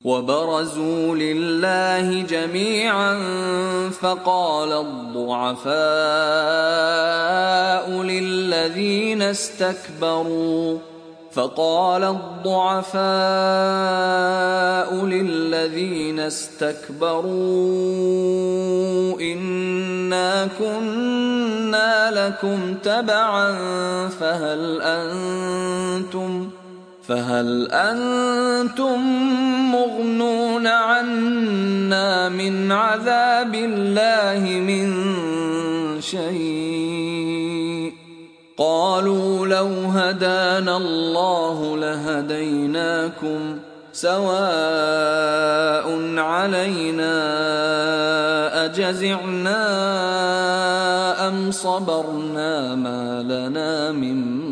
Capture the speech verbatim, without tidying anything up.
وبرزوا لله جميعا فقال الضعفاء للذين استكبروا فقال الضعفاء للذين استكبروا إنا كنا لكم تبعا فهل أنتم فهل أنتم مغنون عنا من عذاب الله من شيء قالوا لو هدانا الله لهديناكم سواء علينا أجزعنا أم صبرنا ما لنا من